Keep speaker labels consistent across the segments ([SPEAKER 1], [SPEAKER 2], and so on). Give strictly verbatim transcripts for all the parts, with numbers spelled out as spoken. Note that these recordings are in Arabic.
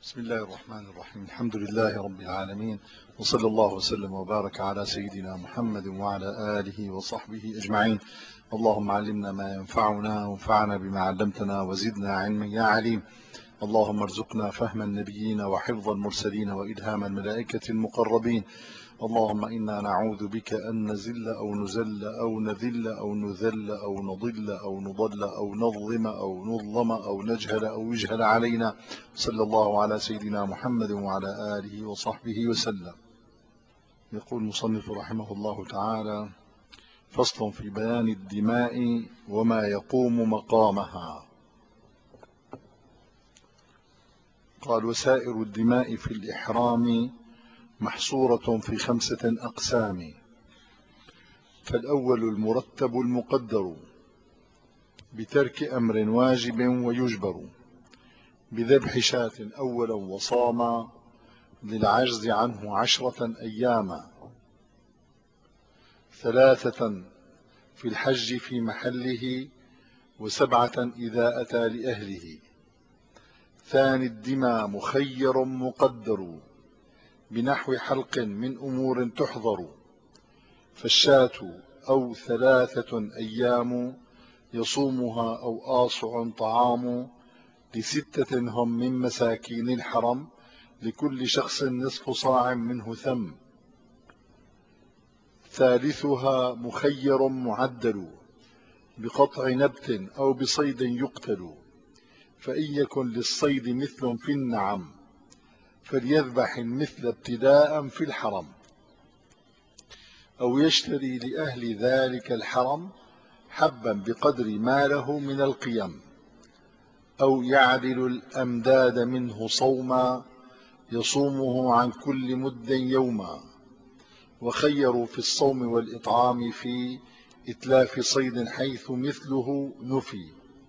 [SPEAKER 1] بسم الله الرحمن الرحيم. الحمد لله رب العالمين، وصلى الله وسلم وبارك على سيدنا محمد وعلى آله وصحبه أجمعين. اللهم علمنا ما ينفعنا وانفعنا بما علمتنا وزدنا علما يا عليم. اللهم ارزقنا فهم النبيين وحفظ المرسلين وإلهام الملائكة المقربين. اللهم إنا نعوذ بك أن نزل أو نزل أو نذل أو نذل أو نضل أو نضل أو نظلم أو نظلم أو نجهل أو يجهل علينا. صلى الله على سيدنا محمد وعلى آله وصحبه وسلم. يقول المصنف رحمه الله تعالى: فصل في بيان الدماء وما يقوم مقامها. قال: وسائر الدماء في الإحرام محصورة في خمسة أقسام. فالأول المرتب المقدر بترك أمر واجب ويجبر، بذبح شاة أولا وصاما، للعجز عنه عشرة أياما. ثلاثة في الحج في محله، وسبعة إذا أتى لأهله. ثاني الدماء مخير مقدر، بنحو حلق من أمور تحضر. فالشاة أو ثلاثة أيام، يصومها أو آصع طعام، لستة هم من مساكين الحرم، لكل شخص نصف صاع منه ثم. ثالثها مخير معدل، بقطع نبت أو بصيد يقتل. فإن يكن للصيد مثل في النعم، فليذبح المثل ابتداء في الحرم، أو يشتري لأهل ذلك الحرم حبا بقدر ما له من القيم، أو يعدل الأمداد منه صوما، يصومه عن كل مد يوما. وخيروا في الصوم والإطعام في إتلاف صيد حيث مثله نفي.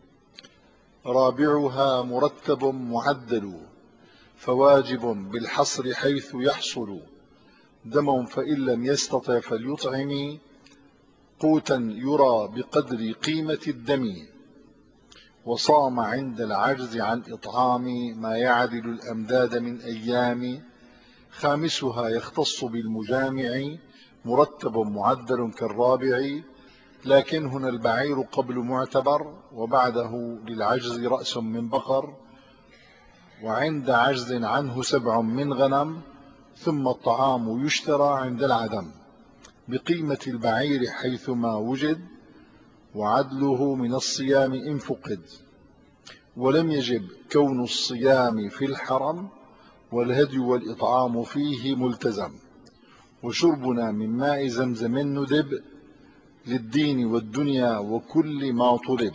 [SPEAKER 1] رابعها مرتب معدل، فواجب بالحصر حيث يحصل. دم فإن لم يستطع فليطعم، قوتا يرى بقدر قيمة الدم. وصام عند العجز عن إطعام ما يعدل الأمداد من أيام. خامسها يختص بالمجامع، مرتب معدل كالرابع، لكن هنا البعير قبل معتبر، وبعده للعجز رأس من بقر، وعند عجز عنه سبع من غنم. ثم الطعام يشترى عند العدم، بقيمة البعير حيثما وجد، وعدله من الصيام إن فقد. ولم يجب كون الصيام في الحرم، والهدي والإطعام فيه ملتزم. وشربنا من ماء زمزم ندب، للدين والدنيا وكل ما طلب،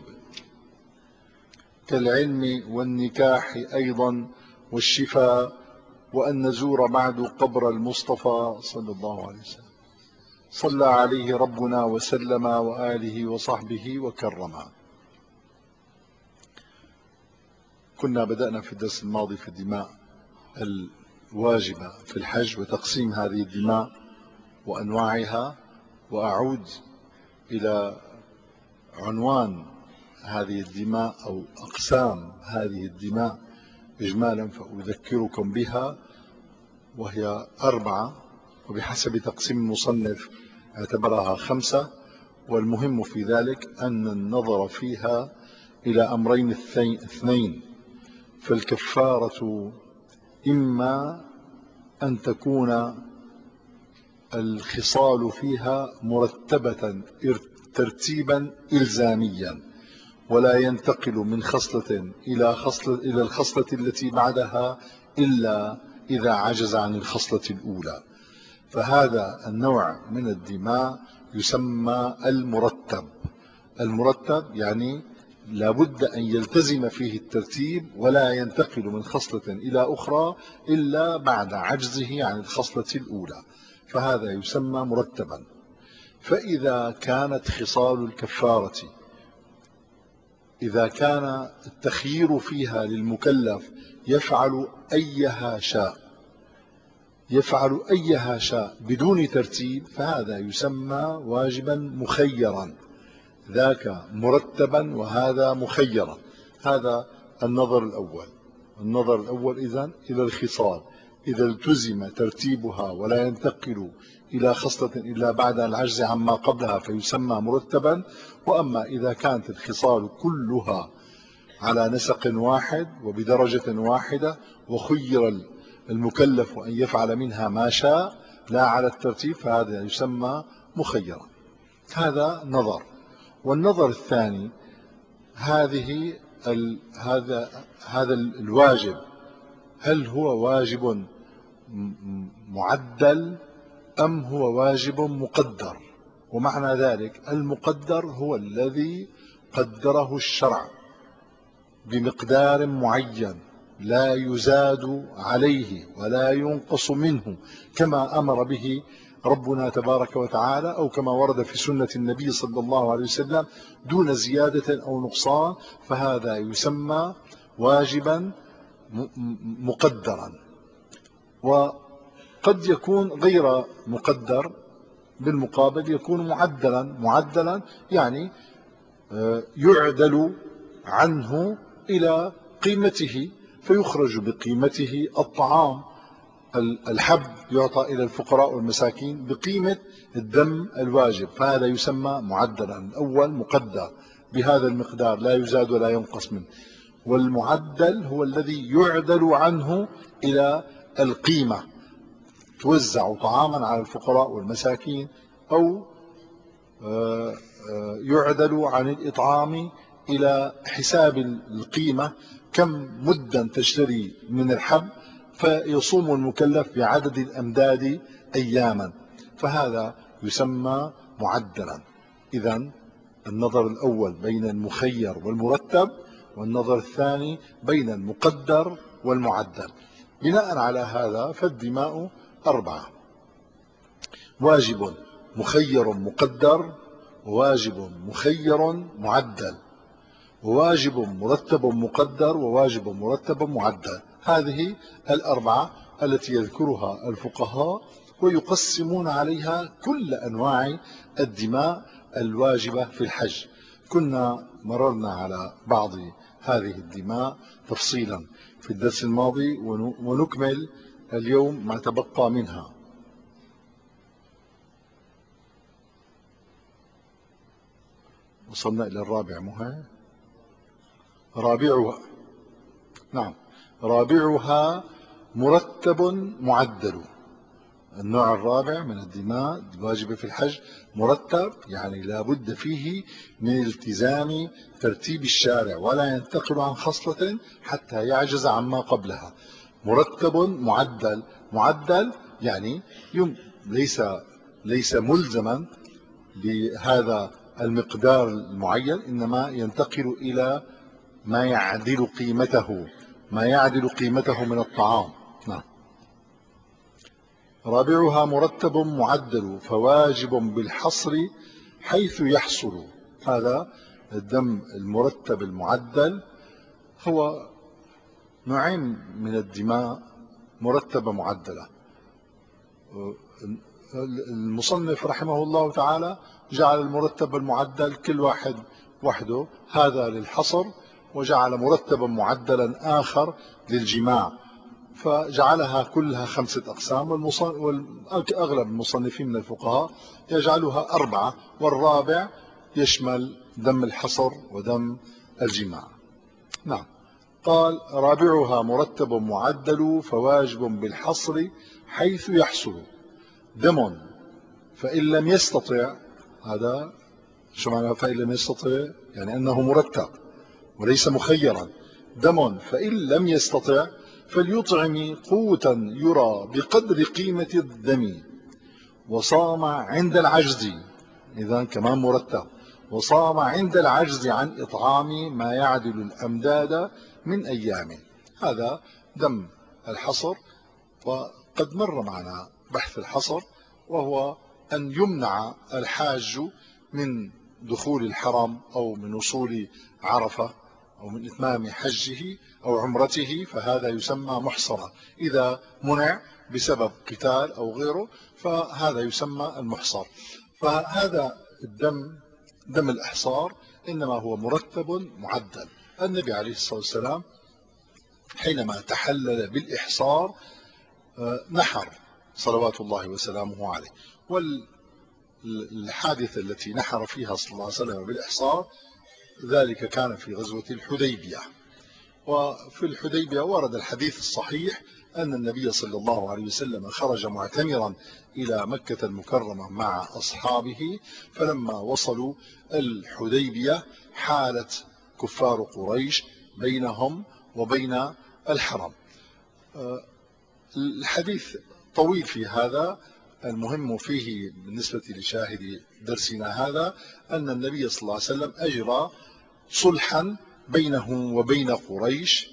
[SPEAKER 1] كالعلم والنكاح أيضا والشفاء، وأن نزور بعد قبر المصطفى صلى الله عليه وسلم. صلى عليه ربنا وسلم وآله وصحبه وكرما. كنا بدأنا في الدرس الماضي في الدماء الواجبة في الحج، وتقسيم هذه الدماء وأنواعها. وأعود إلى عنوان هذه الدماء أو أقسام هذه الدماء إجمالا، فأذكركم بها، وهي أربعة، وبحسب تقسيم المصنف اعتبرها خمسة. والمهم في ذلك أن النظر فيها إلى أمرين اثنين. فالكفارة إما أن تكون الخصال فيها مرتبة ترتيبا إلزاميا، ولا ينتقل من خصلة إلى خصلة إلى الخصلة التي بعدها إلا إذا عجز عن الخصلة الأولى. فهذا النوع من الدماء يسمى المرتب. المرتب يعني لابد أن يلتزم فيه الترتيب، ولا ينتقل من خصلة إلى أخرى إلا بعد عجزه عن الخصلة الأولى، فهذا يسمى مرتبا. فإذا كانت خصال الكفارة، إذا كان التخيير فيها للمكلف يفعل أيها شاء يفعل أيها شاء بدون ترتيب، فهذا يسمى واجبا مخيرا، ذاك مرتبا وهذا مخيرا. هذا النظر الأول. النظر الأول إذن إلى الخصال، إذا التزم ترتيبها ولا ينتقل إلى خصلة إلا بعد العجز عما قبلها فيسمى مرتبا. وأما إذا كانت الخصال كلها على نسق واحد وبدرجة واحدة وخير المكلف أن يفعل منها ما شاء لا على الترتيب فهذا يسمى مخيرا. هذا نظر. والنظر الثاني هذه ال هذا هذا الواجب هل هو واجب معدل أم هو واجب مقدر؟ ومعنى ذلك المقدر هو الذي قدره الشرع بمقدار معين لا يزاد عليه ولا ينقص منه كما أمر به ربنا تبارك وتعالى أو كما ورد في سنة النبي صلى الله عليه وسلم دون زيادة أو نقصان، فهذا يسمى واجبا مقدرا. وقد يكون غير مقدر بالمقابل يكون معدلا. معدلا يعني يعدل عنه إلى قيمته فيخرج بقيمته الطعام. الحب يعطى إلى الفقراء والمساكين بقيمة الدم الواجب، فهذا يسمى معدلا. الأول مقدر بهذا المقدار لا يزاد ولا ينقص منه، والمعدل هو الذي يعدل عنه إلى القيمة، توزع طعاما على الفقراء والمساكين أو يعدل عن الإطعام إلى حساب القيمة كم مدا تشتري من الحب فيصوم المكلف بعدد الأمداد أياما، فهذا يسمى معدلا. إذن النظر الأول بين المخير والمرتب، والنظر الثاني بين المقدر والمعدل. بناء على هذا فالدماء أربعة: واجب مخير مقدر، وواجب مخير معدل، وواجب مرتب مقدر، وواجب مرتب معدل. هذه الأربعة التي يذكرها الفقهاء ويقسمون عليها كل أنواع الدماء الواجبة في الحج. كنا مررنا على بعض هذه الدماء تفصيلا في الدرس الماضي ونكمل اليوم ما تبقى منها. وصلنا إلى الرابع مها رابعها نعم رابعها مرتب معدل. النوع الرابع من الدماء الواجبة في الحج مرتب، يعني لا بد فيه من التزام ترتيب الشارع ولا ينتقل عن خصلة حتى يعجز عما قبلها. مرتب معدل. معدل يعني يم ليس ليس ملزما بهذا المقدار المعين، إنما ينتقل إلى ما يعدل قيمته ما يعدل قيمته من الطعام. نعم. رابعها مرتب معدل، فواجب بالحصر حيث يحصل. هذا الدم المرتب المعدل هو نوعين من الدماء مرتبة معدلة. المصنف رحمه الله تعالى جعل المرتب المعدل كل واحد وحده، هذا للحصر، وجعل مرتبا معدلا آخر للجماع، فجعلها كلها خمسة أقسام. وأغلب المصنفين من الفقهاء يجعلها أربعة، والرابع يشمل دم الحصر ودم الجماع. نعم. قال: رابعها مرتب معدل، فواجب بالحصر حيث يحصل دم فإن لم يستطع. هذا شو معنى فإن لم يستطع؟ يعني أنه مرتب وليس مخيرا. دم فإن لم يستطع فليطعم قوتا يرى بقدر قيمة الدم، وصام عند العجز. إذا كمان مرتب. وصام عند العجز عن إطعام ما يعدل الأمداد من أيام. هذا دم الحصر، وقد مر معنا بحث الحصر، وهو أن يمنع الحاج من دخول الحرم أو من وصول عرفة أو من إتمام حجه أو عمرته، فهذا يسمى محصرا. إذا منع بسبب قتال أو غيره فهذا يسمى المحصر. فهذا الدم دم الإحصار إنما هو مرتب معدل. النبي عليه الصلاة والسلام حينما تحلل بالإحصار نحر صلوات الله وسلامه عليه. والحادثة التي نحر فيها صلى الله عليه وسلم بالإحصار ذلك كان في غزوة الحديبية. وفي الحديبية ورد الحديث الصحيح أن النبي صلى الله عليه وسلم خرج معتمرا إلى مكة المكرمة مع أصحابه، فلما وصلوا الحديبية حالت كفار قريش بينهم وبين الحرم. الحديث طويل في هذا، المهم فيه بالنسبة لشاهد درسنا هذا أن النبي صلى الله عليه وسلم أجرى صلحا بينه وبين قريش،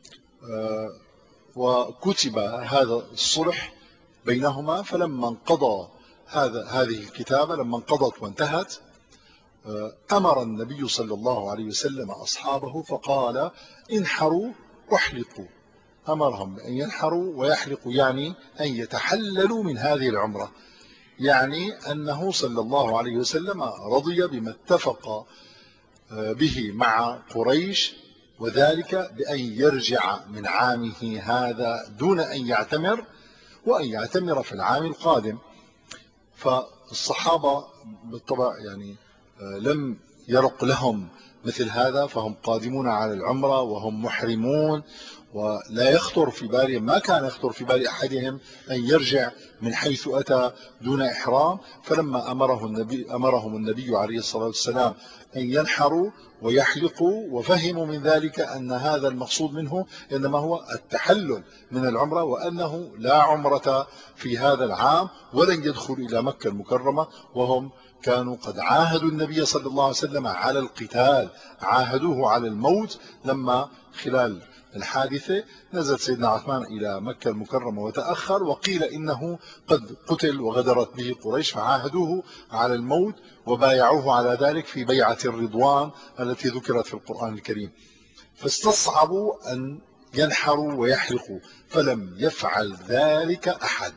[SPEAKER 1] وكتب هذا الصلح بينهما. فلما انقضى هذا هذه الكتابة لما انقضت وانتهت أمر النبي صلى الله عليه وسلم أصحابه فقال انحروا واحلقوا. أمرهم أن ينحروا ويحلقوا، يعني أن يتحللوا من هذه العمرة، يعني أنه صلى الله عليه وسلم رضي بما اتفق به مع قريش، وذلك بأن يرجع من عامه هذا دون أن يعتمر، وأن يعتمر في العام القادم. فالصحابة بالطبع يعني لم يرق لهم مثل هذا، فهم قادمون على العمرة وهم محرمون، ولا يخطر في بالهم، ما كان يخطر في بال أحدهم أن يرجع من حيث أتى دون إحرام. فلما أمره النبي أمرهم النبي عليه الصلاة والسلام أن ينحروا ويحلقوا، وفهموا من ذلك أن هذا المقصود منه إنما هو التحلل من العمرة، وأنه لا عمرة في هذا العام ولن يدخل إلى مكة المكرمة، وهم كانوا قد عاهدوا النبي صلى الله عليه وسلم على القتال، عاهدوه على الموت. لما خلال الحادثة نزل سيدنا عثمان إلى مكة المكرمة وتأخر، وقيل إنه قد قتل وغدرت به قريش، فعاهدوه على الموت وبايعوه على ذلك في بيعة الرضوان التي ذكرت في القرآن الكريم. فاستصعبوا أن ينحروا ويحلقوا، فلم يفعل ذلك أحد.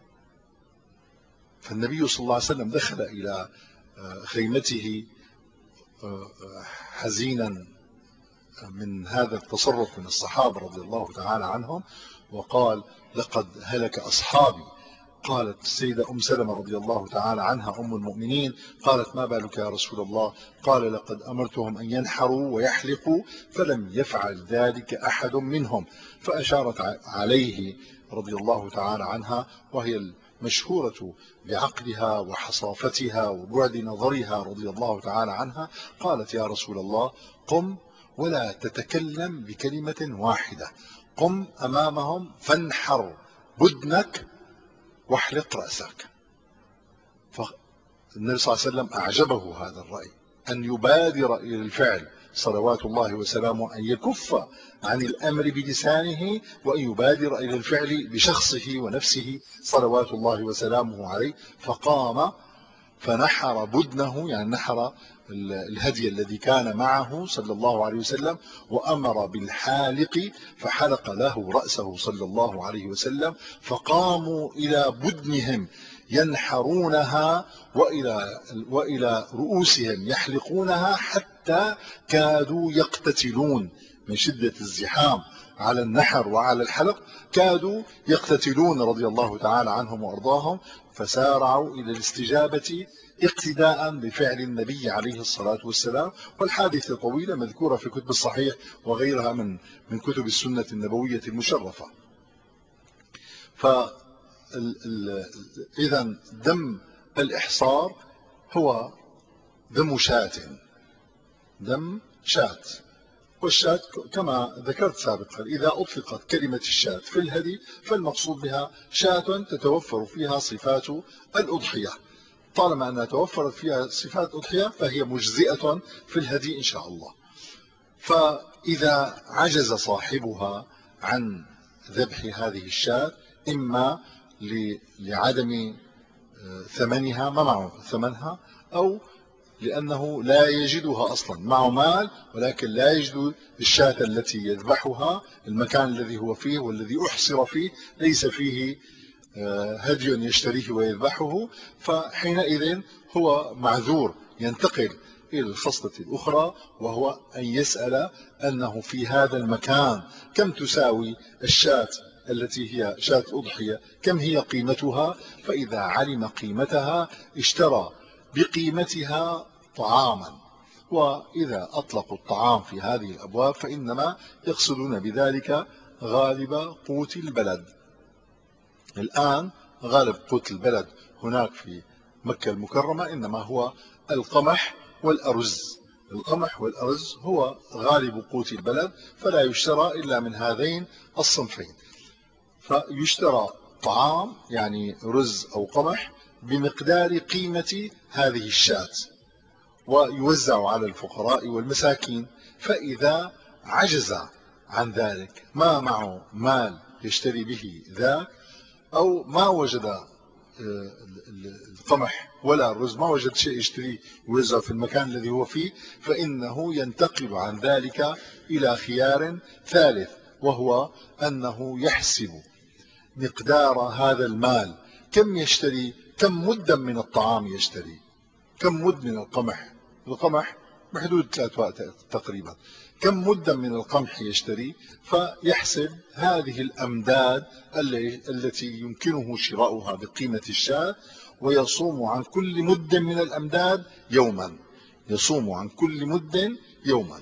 [SPEAKER 1] فالنبي صلى الله عليه وسلم دخل إلى خيمته حزينا من هذا التصرف من الصحابة رضي الله تعالى عنهم، وقال لقد هلك أصحابي. قالت السيدة أم سلمة رضي الله تعالى عنها أم المؤمنين قالت ما بالك يا رسول الله؟ قال لقد أمرتهم أن ينحروا ويحلقوا فلم يفعل ذلك أحد منهم. فأشارت عليه رضي الله تعالى عنها، وهي المشهورة بعقلها وحصافتها وبعد نظرها رضي الله تعالى عنها، قالت يا رسول الله قم ولا تتكلم بكلمة واحدة، قم أمامهم فانحر بدنك واحلق رأسك. فالنبي صلى الله عليه وسلم أعجبه هذا الرأي، أن يبادر إلى الفعل صلوات الله وسلامه، أن يكف عن الأمر بلسانه وأن يبادر إلى الفعل بشخصه ونفسه صلوات الله وسلامه عليه. فقام فنحر بدنه، يعني نحر الهدي الذي كان معه صلى الله عليه وسلم، وأمر بالحالق فحلق له رأسه صلى الله عليه وسلم. فقاموا إلى بدنهم ينحرونها وإلى, وإلى رؤوسهم يحلقونها، حتى كادوا يقتتلون من شدة الزحام على النحر وعلى الحلق، كادوا يقتتلون رضي الله تعالى عنهم وأرضاهم. فسارعوا إلى الاستجابة اقتداء بفعل النبي عليه الصلاة والسلام. والحادثة طويلة مذكورة في كتب الصحيح وغيرها من من كتب السنة النبوية المشرفة. فإذا دم الإحصار هو دم شاة، دم شاة. والشاة كما ذكرت سابقا إذا أطلقت كلمة الشاة في الهدي فالمقصود بها شاة تتوفر فيها صفات الأضحية. طالما أنها توفرت فيها صفات أضحية فهي مجزئة في الهدي إن شاء الله. فإذا عجز صاحبها عن ذبح هذه الشاة، إما لعدم ثمنها، ما معه ثمنها، أو لأنه لا يجدها أصلا، معه مال ولكن لا يجد الشاة التي يذبحها، المكان الذي هو فيه والذي أحصر فيه ليس فيه هدي يشتريه ويذبحه، فحينئذ هو معذور، ينتقل إلى الخصلة الأخرى، وهو أن يسأل أنه في هذا المكان كم تساوي الشاة التي هي شاة الأضحية، كم هي قيمتها؟ فإذا علم قيمتها اشترى بقيمتها طعاما. وإذا أطلقوا الطعام في هذه الأبواب فإنما يقصدون بذلك غالب قوت البلد. الآن غالب قوت البلد هناك في مكة المكرمة إنما هو القمح والأرز. القمح والأرز هو غالب قوت البلد، فلا يشترى إلا من هذين الصنفين. فيشترى طعام يعني رز أو قمح بمقدار قيمة هذه الشاة ويوزع على الفقراء والمساكين. فإذا عجز عن ذلك، ما معه مال يشتري به ذاك، أو ما وجد القمح ولا الرز، ما وجد شيء يشتريه ويوزع في المكان الذي هو فيه، فإنه ينتقل عن ذلك إلى خيار ثالث، وهو أنه يحسب مقدار هذا المال، كم يشتري، كم مدا من الطعام يشتري، كم مد من القمح. القمح بحدود ثلاث وقت تقريبا، كم مدا من القمح يشتري، فيحسب هذه الأمداد التي يمكنه شراؤها بقيمة الشاة، ويصوم عن كل مد من الأمداد يوما، يصوم عن كل مد يوما.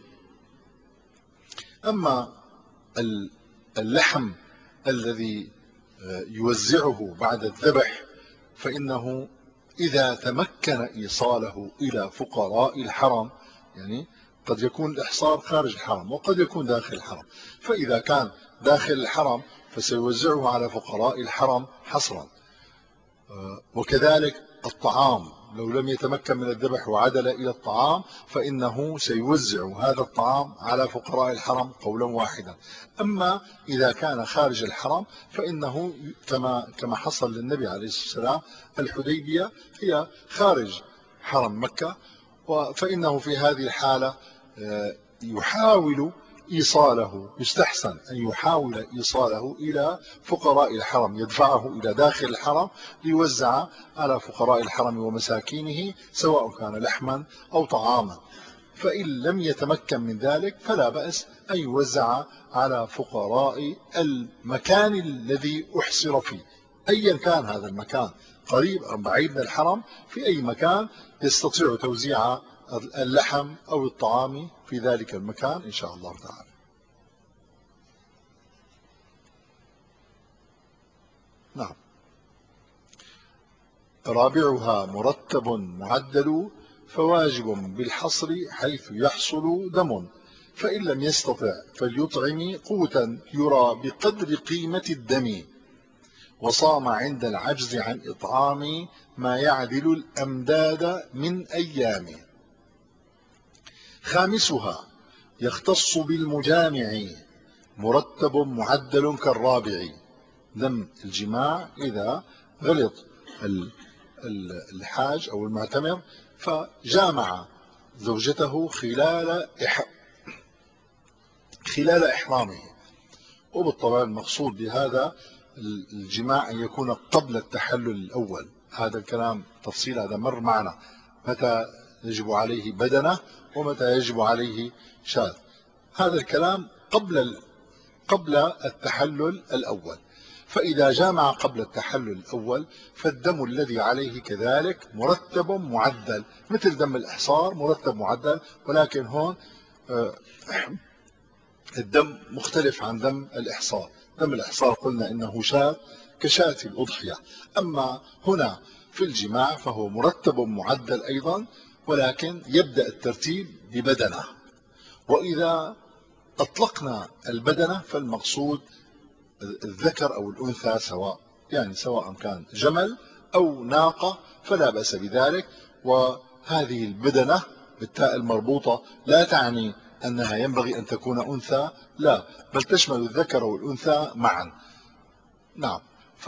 [SPEAKER 1] أما اللحم الذي يوزعه بعد الذبح فإنه إذا تمكن إيصاله إلى فقراء الحرم، يعني قد يكون الإحصار خارج الحرم وقد يكون داخل الحرم، فإذا كان داخل الحرم فسيوزعه على فقراء الحرم حصرا. وكذلك الطعام لو لم يتمكن من الذبح وعدل إلى الطعام فإنه سيوزع هذا الطعام على فقراء الحرم قولا واحدا. أما إذا كان خارج الحرم فإنه كما كما حصل للنبي عليه الصلاة والسلام، الحديبية هي خارج حرم مكة، فإنه في هذه الحالة يحاول إيصاله، يستحسن أن يحاول إيصاله إلى فقراء الحرم، يدفعه إلى داخل الحرم ليوزع على فقراء الحرم ومساكينه سواء كان لحما أو طعاما. فإن لم يتمكن من ذلك فلا بأس أن يوزع على فقراء المكان الذي أحصر فيه، أيا كان هذا المكان، قريب أم بعيد من الحرم، في أي مكان يستطيع توزيع اللحم أو الطعام في ذلك المكان إن شاء الله تعالى. نعم. رابعها مرتب معدل، فواجب بالحصر حيث يحصل دم، فإن لم يستطع فليطعم قوتا يرى بقدر قيمة الدم، وصام عند العجز عن إطعام ما يعدل الأمداد من أيام. خامسها يختص بالمجامع، مرتب معدل كالرابع، دم الجماع إذا غلط الحاج أو المعتمر فجامع زوجته خلال خلال إحرامه، وبالطبع المقصود بهذا الجماع أن يكون قبل التحلل الأول. هذا الكلام تفصيل هذا مر معنا، متى يجب عليه بدنة ومتى يجب عليه شاة، هذا الكلام قبل قبل التحلل الأول. فإذا جامع قبل التحلل الأول فالدم الذي عليه كذلك مرتب معدل، مثل دم الإحصار مرتب معدل، ولكن هون الدم مختلف عن دم الإحصار. دم الإحصار قلنا إنه شاة كشاة الأضحية، أما هنا في الجماع فهو مرتب معدل أيضا، ولكن يبدأ الترتيب ببدنة. وإذا أطلقنا البدنة فالمقصود الذكر أو الأنثى سواء، يعني سواء كان جمل أو ناقة فلا بأس بذلك. وهذه البدنة بالتاء المربوطة لا تعني أنها ينبغي أن تكون أنثى، لا، بل تشمل الذكر والأنثى معا. نعم.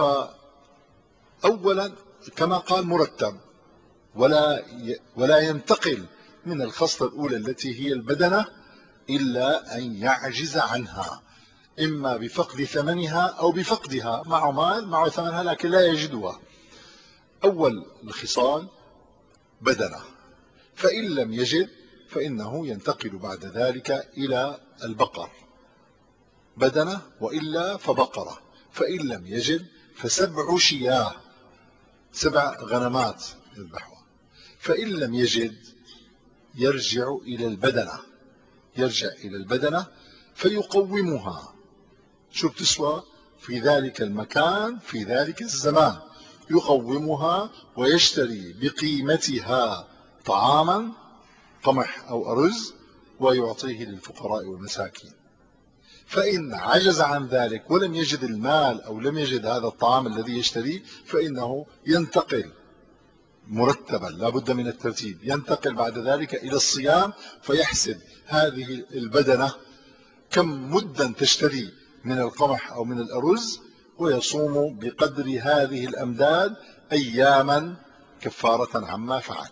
[SPEAKER 1] فأولا كما قال مرتب، ولا ولا ينتقل من الخصلة الأولى التي هي البدنة إلا أن يعجز عنها، إما بفقد ثمنها أو بفقدها، مع مال مع ثمنها لكن لا يجدها. أول الخصال بدنة، فإن لم يجد فإنه ينتقل بعد ذلك إلى البقر بدنة، وإلا فبقرة. فإن لم يجد فسبع شياه، سبع غنمات يذبحها. فإن لم يجد يرجع إلى البدنة يرجع إلى البدنة فيقومها. شو بتسوى في ذلك المكان في ذلك الزمان؟ يقومها ويشتري بقيمتها طعاما، قمح أو أرز، ويعطيه للفقراء والمساكين. فإن عجز عن ذلك ولم يجد المال أو لم يجد هذا الطعام الذي يشتريه، فإنه ينتقل مرتبا، لا بد من الترتيب، ينتقل بعد ذلك إلى الصيام، فيحسب هذه البدنة كم مدا تشتري من القمح أو من الأرز، ويصوم بقدر هذه الأمداد أياما كفارة عما فعل.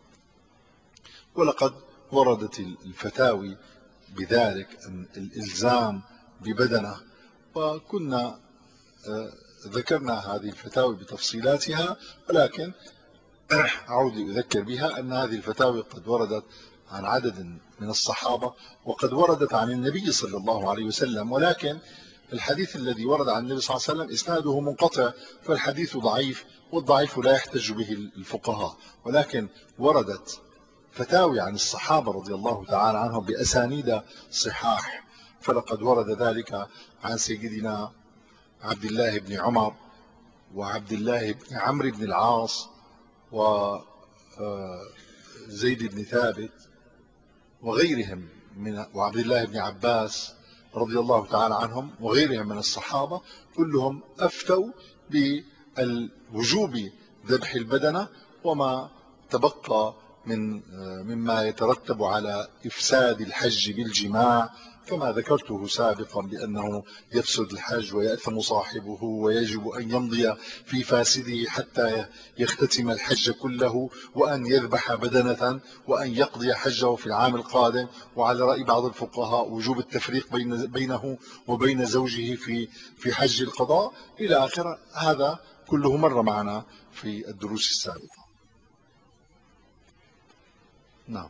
[SPEAKER 1] ولقد وردت الفتاوي بذلك، الإلزام ببدنة، وكنا ذكرنا هذه الفتاوي بتفصيلاتها، ولكن أعود أذكر بها أن هذه الفتاوي قد وردت عن عدد من الصحابة، وقد وردت عن النبي صلى الله عليه وسلم، ولكن الحديث الذي ورد عن النبي صلى الله عليه وسلم إسناده منقطع، فالحديث ضعيف، والضعيف لا يحتج به الفقهاء. ولكن وردت فتاوي عن الصحابة رضي الله تعالى عنهم بأسانيد صحاح، فلقد ورد ذلك عن سيدنا عبد الله بن عمر، وعبد الله بن عمرو بن العاص، وزيد بن ثابت، وغيرهم من وعبد الله بن عباس رضي الله تعالى عنهم، وغيرهم من الصحابة، كلهم أفتوا بوجوب ذبح البدنة وما تبقى من مما يترتب على إفساد الحج بالجماع، كما ذكرته سابقا بأنه يفسد الحج ويأثم صاحبه، ويجب أن يمضي في فاسده حتى يختتم الحج كله، وأن يذبح بدنة، وأن يقضي حجه في العام القادم. وعلى رأي بعض الفقهاء وجوب التفريق بين بينه وبين زوجه في في حج القضاء إلى آخره. هذا كله مر معنا في الدروس السابقة. نعم.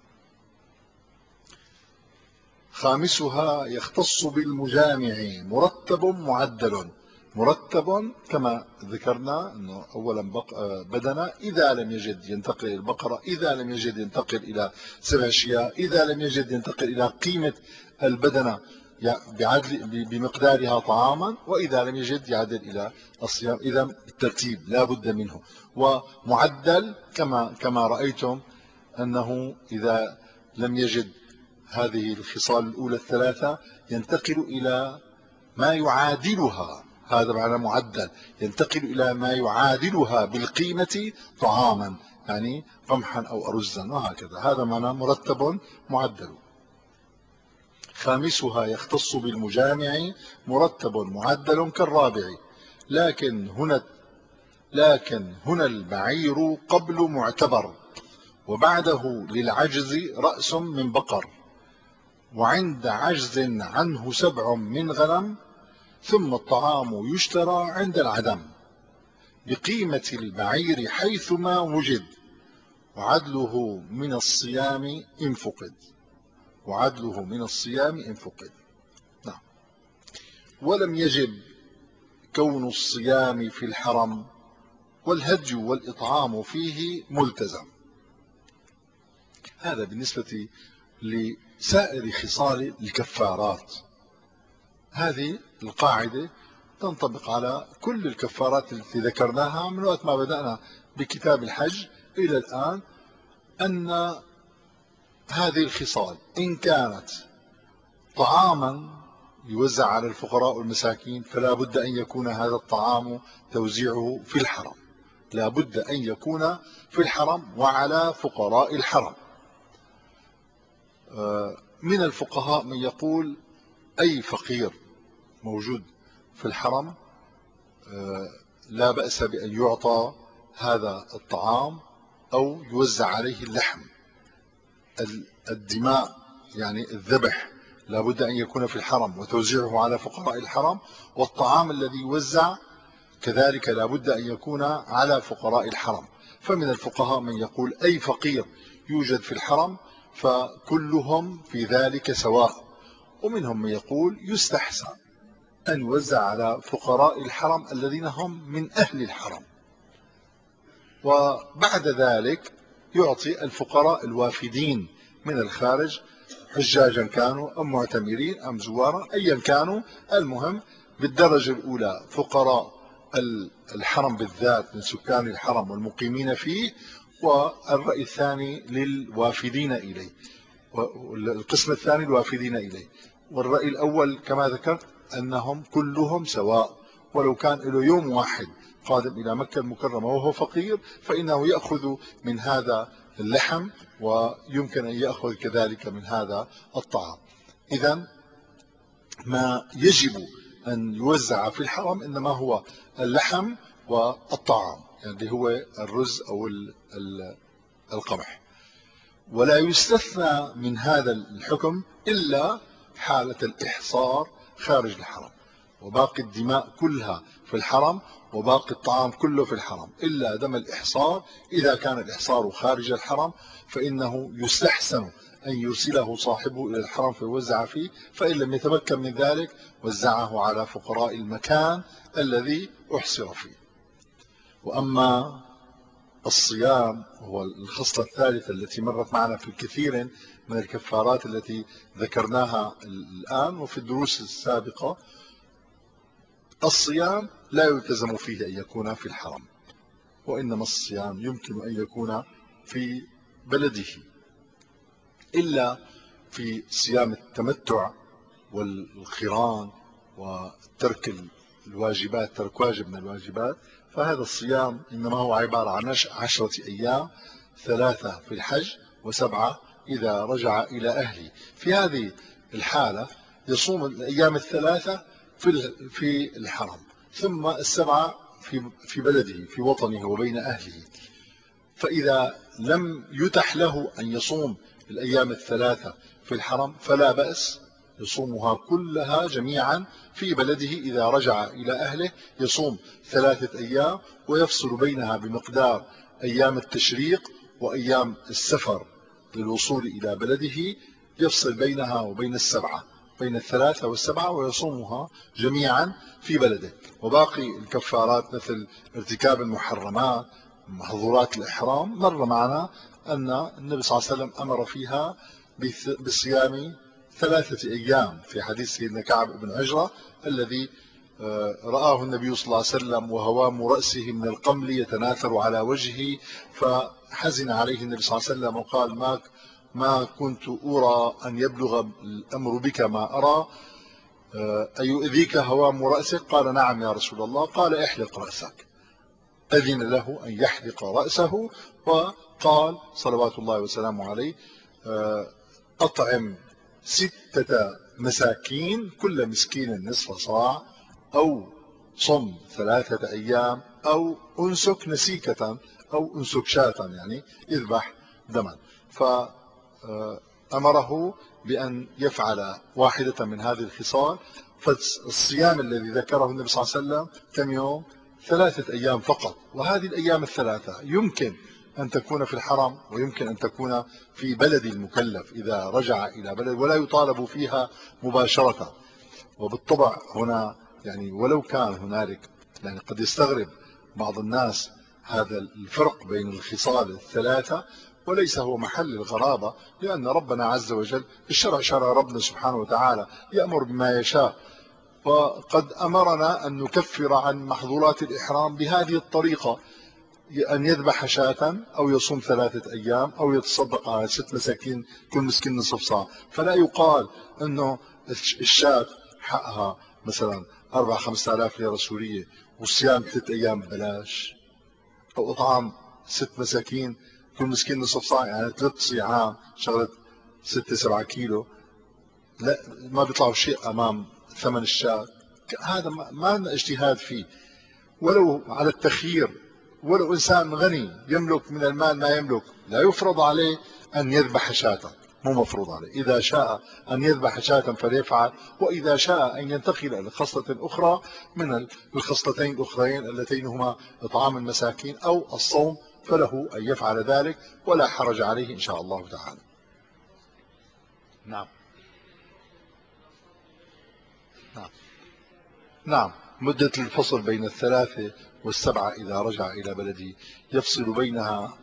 [SPEAKER 1] خامسها يختص بالمجامع مرتب معدل. مرتب كما ذكرنا أنه أولا بدنة، إذا لم يجد ينتقل إلى البقرة، إذا لم يجد ينتقل إلى سبع شياه، إذا لم يجد ينتقل إلى قيمة البدنة بعدل بمقدارها طعاما، وإذا لم يجد يعدل إلى الصيام. إذا الترتيب لا بد منه. ومعدل كما كما رأيتم أنه إذا لم يجد هذه الخصال الأولى الثلاثة ينتقل إلى ما يعادلها، هذا معنى معدل، ينتقل إلى ما يعادلها بالقيمة طعاما، يعني قمحا أو أرزا وهكذا. هذا معنى مرتب معدل. خامسها يختص بالمجامع مرتب معدل كالرابع، لكن هنا لكن هنا البعير قبل معتبر، وبعده للعجز رأس من بقر، وعند عجز عنه سبع من غنم، ثم الطعام يشترى عند العدم بقيمة البعير حيثما وجد، وعدله من الصيام إن فقد وعدله من الصيام إن فقد. نعم. ولم يجب كون الصيام في الحرم، والهدي والإطعام فيه ملتزم. هذا بالنسبة لسائر خصال الكفارات. هذه القاعدة تنطبق على كل الكفارات التي ذكرناها من وقت ما بدأنا بكتاب الحج إلى الآن، أن هذه الخصال إن كانت طعاما يوزع على الفقراء والمساكين، فلا بد أن يكون هذا الطعام توزيعه في الحرم، لا بد أن يكون في الحرم وعلى فقراء الحرم. من الفقهاء من يقول أي فقير موجود في الحرم لا بأس بأن يعطى هذا الطعام أو يوزع عليه اللحم. الدماء يعني الذبح لا بد أن يكون في الحرم وتوزيعه على فقراء الحرم، والطعام الذي يوزع كذلك لا بد أن يكون على فقراء الحرم. فمن الفقهاء من يقول أي فقير يوجد في الحرم فكلهم في ذلك سواء. ومنهم من يقول يستحسن أن يوزع على فقراء الحرم الذين هم من أهل الحرم، وبعد ذلك يعطي الفقراء الوافدين من الخارج، حجاجا كانوا أم معتمرين أم زوارا أيا كانوا، المهم بالدرجة الأولى فقراء الحرم بالذات من سكان الحرم والمقيمين فيه، والرأي الثاني للوافدين إليه، والقسم الثاني الوافدين إليه. والرأي الأول كما ذكرت أنهم كلهم سواء، ولو كان له يوم واحد قادم إلى مكة المكرمة وهو فقير فإنه يأخذ من هذا اللحم ويمكن أن يأخذ كذلك من هذا الطعام. إذن ما يجب أن يوزع في الحرم إنما هو اللحم والطعام، يعني هو الرز أو القمح. ولا يستثنى من هذا الحكم إلا حالة الإحصار خارج الحرم، وباقي الدماء كلها في الحرم وباقي الطعام كله في الحرم إلا دم الإحصار. إذا كان الإحصار خارج الحرم فإنه يستحسن أن يرسله صاحبه إلى الحرم فيوزع فيه، فإن لم يتمكن من ذلك وزعه على فقراء المكان الذي أحصر فيه. وأما الصيام هو الخصلة الثالثة التي مرت معنا في كثير من الكفارات التي ذكرناها الآن وفي الدروس السابقة. الصيام لا يلتزم فيه أن يكون في الحرم، وإنما الصيام يمكن أن يكون في بلده، إلا في صيام التمتع والقران وترك الواجبات، ترك واجب من الواجبات، فهذا الصيام إنما هو عبارة عن عشرة أيام، ثلاثة في الحج وسبعة إذا رجع إلى أهله. في هذه الحالة يصوم الأيام الثلاثة في الحرم، ثم السبعة في في بلده في وطنه وبين أهله. فإذا لم يتح له أن يصوم الأيام الثلاثة في الحرم فلا بأس، يصومها كلها جميعا في بلده. إذا رجع إلى أهله يصوم ثلاثة أيام ويفصل بينها بمقدار أيام التشريق وأيام السفر للوصول إلى بلده، يفصل بينها وبين السبعة، بين الثلاثة والسبعة، ويصومها جميعا في بلده. وباقي الكفارات مثل ارتكاب المحرمات، محظورات الإحرام، مر معنا أن النبي صلى الله عليه وسلم أمر فيها بصيام ثلاثة أيام في حديث سيدنا كعب بن عجرة الذي رآه النبي صلى الله عليه وسلم وهوام رأسه من القمل يتناثر على وجهه، فحزن عليه النبي صلى الله عليه وسلم وقال ما ما كنت أرى أن يبلغ الأمر بك ما أرى، أيؤذيك هوام رأسك؟ قال نعم يا رسول الله. قال احلق رأسك. أذن له أن يحلق رأسه، وقال صلوات الله وسلامه عليه أطعم ستة مساكين كل مسكين نصف صاع، أو صم ثلاثة أيام، أو أنسك نسيكة، أو أنسك شاة، يعني اذبح دما. فأمره بأن يفعل واحدة من هذه الخصال. فالصيام الذي ذكره النبي صلى الله عليه وسلم كم يوم؟ ثلاثة أيام فقط. وهذه الأيام الثلاثة يمكن أن تكون في الحرم ويمكن أن تكون في بلد المكلف إذا رجع إلى بلد، ولا يطالب فيها مباشرة. وبالطبع هنا يعني ولو كان هنالك، يعني قد يستغرب بعض الناس هذا الفرق بين الخصال الثلاثة، وليس هو محل الغرابة، لأن ربنا عز وجل الشرع شرع ربنا سبحانه وتعالى يأمر بما يشاء، وقد أمرنا أن نكفر عن محظورات الإحرام بهذه الطريقة، أن يذبح شاة أو يصوم ثلاثة أيام أو يتصدق على ست مساكين كل مسكين نصف صاع. فلا يقال أنه الشاة حقها مثلا أربع خمسة آلاف ليرة سورية والصيام ثلاثة أيام ببلاش، أو إطعام ست مساكين كل مسكين نصف صاع، يعني ثلاث صيام شغلة ستة سبعة كيلو، لا ما بيطلعوا شيء أمام ثمن الشاة. هذا ما لنا اجتهاد فيه، ولو على التخيير. ولو إنسان غني يملك من المال ما يملك، لا يفرض عليه أن يذبح شاة، مو مفروض عليه. إذا شاء أن يذبح شاة فليفعل، وإذا شاء أن ينتقل إلى خصلة أخرى من الخصلتين الأخرين اللتين هما إطعام المساكين أو الصوم فله أن يفعل ذلك ولا حرج عليه إن شاء الله تعالى. نعم نعم نعم مدة الفصل بين الثلاثة والسبعة إذا رجع إلى بلده يفصل بينها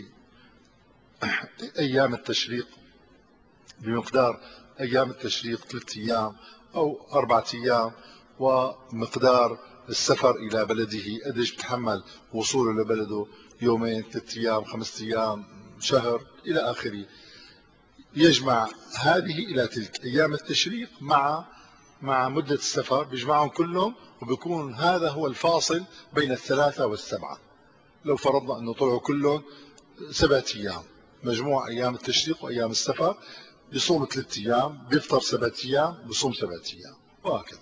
[SPEAKER 1] بأيام التشريق بمقدار أيام التشريق ثلاثة أيام أو أربعة أيام، ومقدار السفر إلى بلده قديش بتحمل وصوله لبلده، يومين ثلاثة أيام خمسة أيام شهر إلى آخره. يجمع هذه إلى تلك أيام التشريق مع مع مدة السفر، بيجمعهم كلهم وبيكون هذا هو الفاصل بين الثلاثة والسبعة. لو فرضنا أنه طلعوا كلهم سبعة أيام، مجموع أيام التشريق وأيام السفر، بيصوم ثلاثة أيام، بيفطر سبعة أيام، بيصوم سبعة أيام، وهكذا.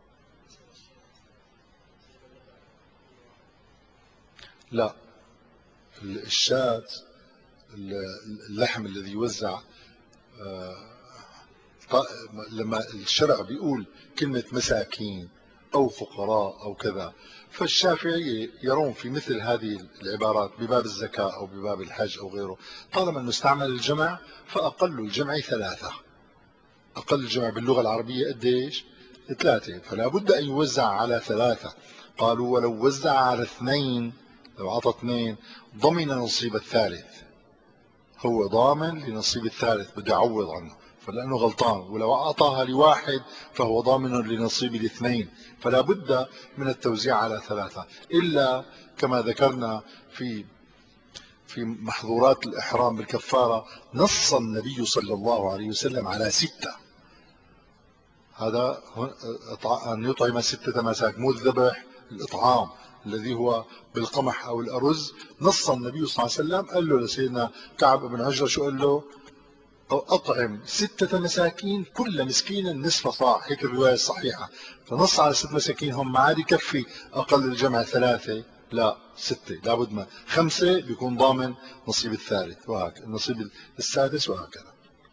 [SPEAKER 1] لا، الشاة اللحم الذي يوزع لما الشرع بيقول كلمة مساكين أو فقراء أو كذا، فالشافعية يرون في مثل هذه العبارات بباب الزكاة أو بباب الحج أو غيره، طالما أنه استعمل الجمع فأقل الجمع ثلاثة. أقل الجمع باللغة العربية قديش؟ ثلاثة، فلا بد أن يوزع على ثلاثة. قالوا ولو وزع على اثنين، لو عطى اثنين ضمن نصيب الثالث، هو ضامن لنصيب الثالث، بده يعوض عنه فلأنه غلطان. ولو أعطاها لواحد فهو ضامن لنصيب الاثنين، فلا بد من التوزيع على ثلاثة، إلا كما ذكرنا في في محظورات الإحرام بالكفارة نص النبي صلى الله عليه وسلم على ستة، هذا أن يطعم ستة مساك، مو الذبح، الإطعام الذي هو بالقمح أو الأرز. نص النبي صلى الله عليه وسلم، قال له لسيدنا كعب بن عجرة، شو قال له؟ أطعم ستة مساكين كل مسكين نصف صاع، هيك الرواية الصحيحة. فنص على ست مساكين، هم ما عاد يكفي أقل الجمع ثلاثة، لا ستة، لابد ما خمسة بيكون ضامن نصيب الثالث وهكذا، النصيب السادس وهكذا.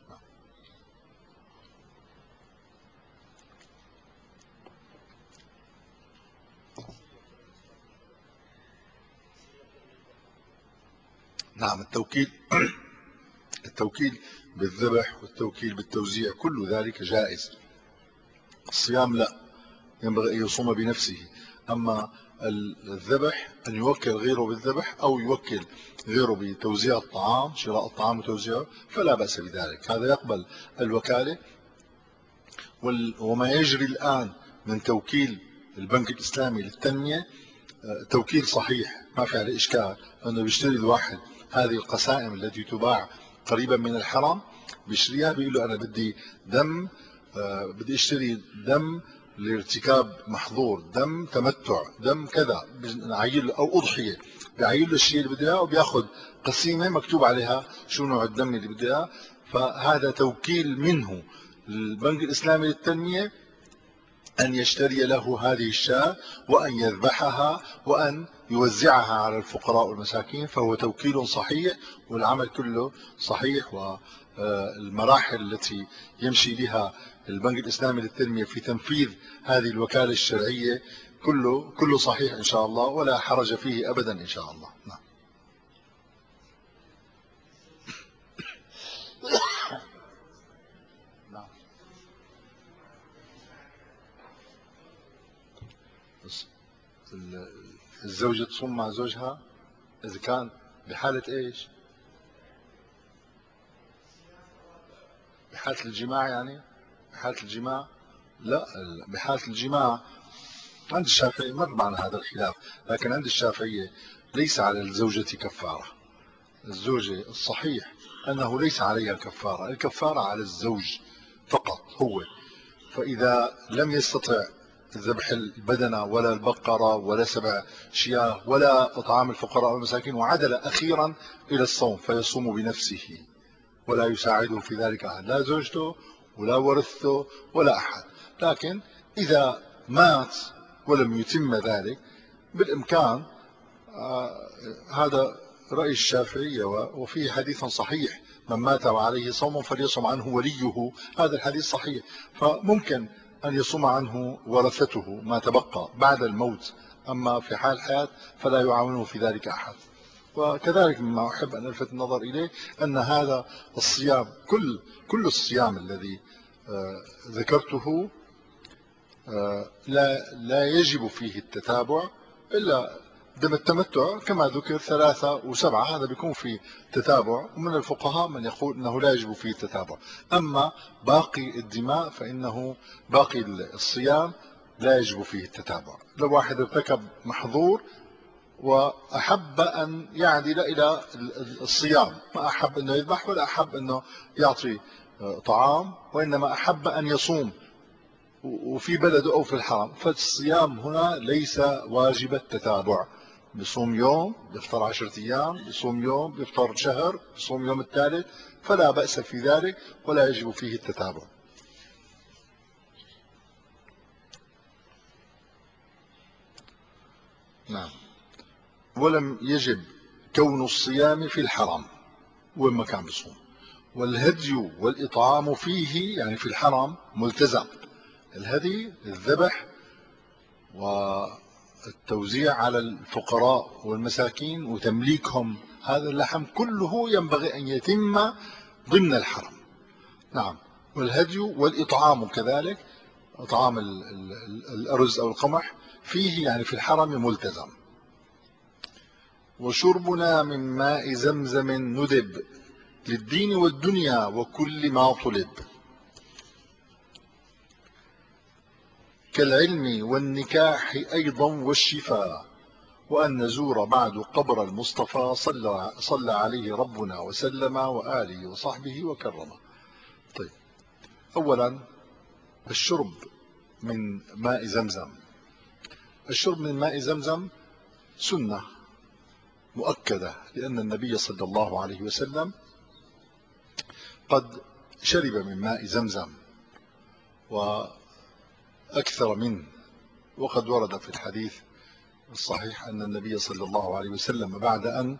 [SPEAKER 1] نعم التوكيل التوكيل بالذبح والتوكيل بالتوزيع كل ذلك جائز. الصيام لا، ينبغي أن يصوم بنفسه. أما الذبح أن يوكل غيره بالذبح أو يوكل غيره بتوزيع الطعام، شراء الطعام وتوزيعه، فلا بأس بذلك، هذا يقبل الوكالة. وما يجري الآن من توكيل البنك الإسلامي للتنمية توكيل صحيح، ما في عليه إشكال، أنه بيشتري الواحد هذه القسائم التي تباع قريبا من الحرم، بيشتريها، بيقول له أنا بدي دم، آه بدي اشتري دم لارتكاب محظور، دم تمتع، دم كذا، بيعين له، أو أضحية، بيعين له الشيء اللي بده اياه، وبياخذ قسيمة مكتوب عليها شو نوع الدم اللي بده اياه. فهذا توكيل منه البنك الإسلامي للتنمية أن يشتري له هذه الشاة وأن يذبحها وأن يوزعها على الفقراء والمساكين، فهو توكيل صحيح والعمل كله صحيح. والمراحل التي يمشي بها البنك الإسلامي للتنمية في تنفيذ هذه الوكالة الشرعية كله كله صحيح إن شاء الله، ولا حرج فيه أبدا إن شاء الله. نعم. نعم. الزوجة تصوم مع زوجها إذا كان بحالة إيش؟ بحالة الجماع، يعني بحالة الجماع لا، بحالة الجماع عند الشافعية مر معنا هذا الخلاف، لكن عند الشافعية ليس على الزوجة كفارة. الزوجة الصحيح أنه ليس عليها كفارة، الكفارة على الزوج فقط هو. فإذا لم يستطع ذبح البدنة ولا البقرة ولا سبع شياه ولا إطعام الفقراء والمساكين، وعدل أخيرا إلى الصوم، فيصوم بنفسه ولا يساعده في ذلك أحد، لا زوجته ولا ورثته ولا أحد. لكن إذا مات ولم يتم ذلك بالإمكان، آه هذا رأي الشافعية، وفيه حديث صحيح من مات وعليه صوم فليصم عنه وليه، هذا الحديث صحيح، فممكن أن يصوم عنه ورثته ما تبقى بعد الموت، أما في حال الحياة فلا يعاونه في ذلك أحد. وكذلك مما أحب أن ألفت النظر إليه أن هذا الصيام كل كل الصيام الذي ذكرته لا لا يجب فيه التتابع إلا دم التمتع كما ذكر ثلاثة وسبعة، هذا بيكون فيه تتابع، ومن الفقهاء من يقول أنه لا يجب فيه التتابع. أما باقي الدماء فإنه باقي الصيام لا يجب فيه التتابع. لو واحد ارتكب محظور وأحب أن يعدل إلى الصيام، ما أحب أنه يذبح ولا أحب أنه يعطي طعام، وإنما أحب أن يصوم وفي بلده أو في الحرم، فالصيام هنا ليس واجب التتابع. بصوم يوم بيفطر عشرة أيام، بصوم يوم بيفطر شهر، بصوم يوم الثالث، فلا بأس في ذلك ولا يجب فيه التتابع. نعم. ولم يجب كون الصيام في الحرم وين ما كان بصوم، والهدي والإطعام فيه يعني في الحرم ملتزم. الهدي الذبح والتوزيع على الفقراء والمساكين وتمليكهم هذا اللحم كله ينبغي أن يتم ضمن الحرم. نعم. والهدي والإطعام كذلك، إطعام الأرز أو القمح فيه يعني في الحرم ملتزم. وشربنا من ماء زمزم ندب للدين والدنيا وكل ما طلب، كالعلم والنكاح أيضا والشفاء، وأن نزور بعد قبر المصطفى صلى, صلى عليه ربنا وسلم وآله وصحبه وكرمه. طيب، أولا الشرب من ماء زمزم. الشرب من ماء زمزم سنة مؤكدة، لأن النبي صلى الله عليه وسلم قد شرب من ماء زمزم وأكثر منه، وقد ورد في الحديث الصحيح أن النبي صلى الله عليه وسلم بعد أن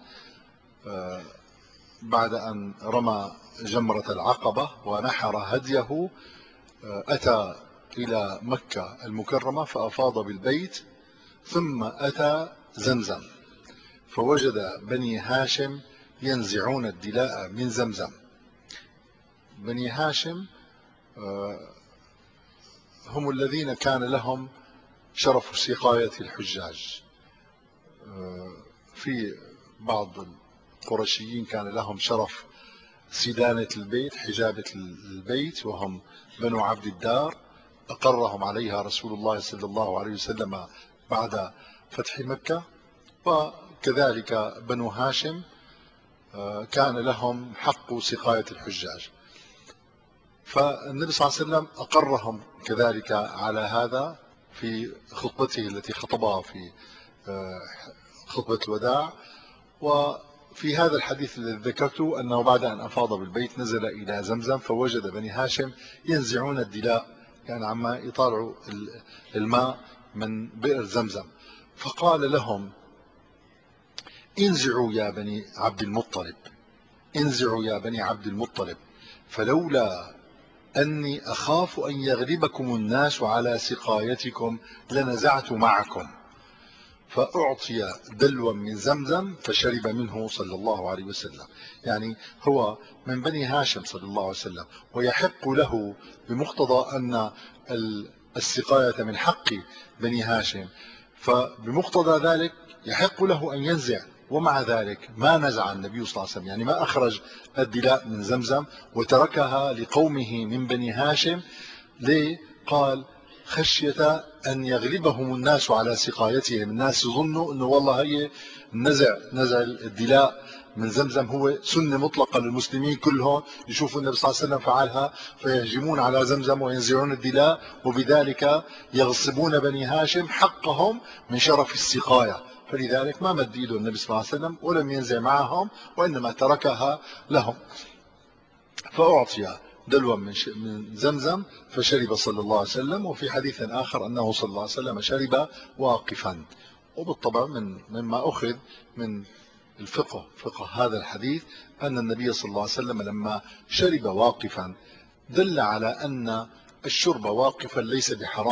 [SPEAKER 1] بعد أن رمى جمرة العقبة ونحر هديه أتى إلى مكة المكرمة فأفاض بالبيت، ثم أتى زمزم فوجد بني هاشم ينزعون الدلاء من زمزم. بني هاشم هم الذين كان لهم شرف سقاية الحجاج. في بعض القرشيين كان لهم شرف سدانة البيت، حجابة البيت، وهم بنو عبد الدار، أقرهم عليها رسول الله صلى الله عليه وسلم بعد فتح مكة. وكذلك بنو هاشم كان لهم حق سقاية الحجاج، فالنبي صلى الله عليه وسلم أقرهم كذلك على هذا في خطبته التي خطبها في خطبة الوداع. وفي هذا الحديث الذي ذكرته أنه بعد أن أفاض بالبيت نزل إلى زمزم فوجد بني هاشم ينزعون الدلاء، يعني عما يطالعوا الماء من بئر زمزم، فقال لهم: انزعوا يا بني عبد المطلب، انزعوا يا بني عبد المطلب، فلولا أني أخاف أن يغلبكم الناس على سقايتكم لنزعت معكم. فأعطي دلوا من زمزم فشرب منه صلى الله عليه وسلم. يعني هو من بني هاشم صلى الله عليه وسلم، ويحق له بمقتضى أن السقاية من حق بني هاشم، فبمقتضى ذلك يحق له أن ينزع، ومع ذلك ما نزع النبي صلى الله عليه وسلم، يعني ما أخرج الدلاء من زمزم وتركها لقومه من بني هاشم. ليه؟ قال: خشية أن يغلبهم الناس على سقايتهم، الناس يظنوا أنه والله هي نزع نزع الدلاء من زمزم هو سنة مطلقة للمسلمين كلهم، يشوفوا النبي صلى الله عليه وسلم فعلها فيهجمون على زمزم وينزعون الدلاء، وبذلك يغصبون بني هاشم حقهم من شرف السقاية. فلذلك ما مد ايده النبي صلى الله عليه وسلم ولم ينزع معهم، وإنما تركها لهم. فأعطي دلوا من زمزم فشرب صلى الله عليه وسلم. وفي حديث آخر أنه صلى الله عليه وسلم شرب واقفا. وبالطبع من مما أخذ من الفقه فقه هذا الحديث أن النبي صلى الله عليه وسلم لما شرب واقفا دل على أن الشرب واقفا ليس بحرام،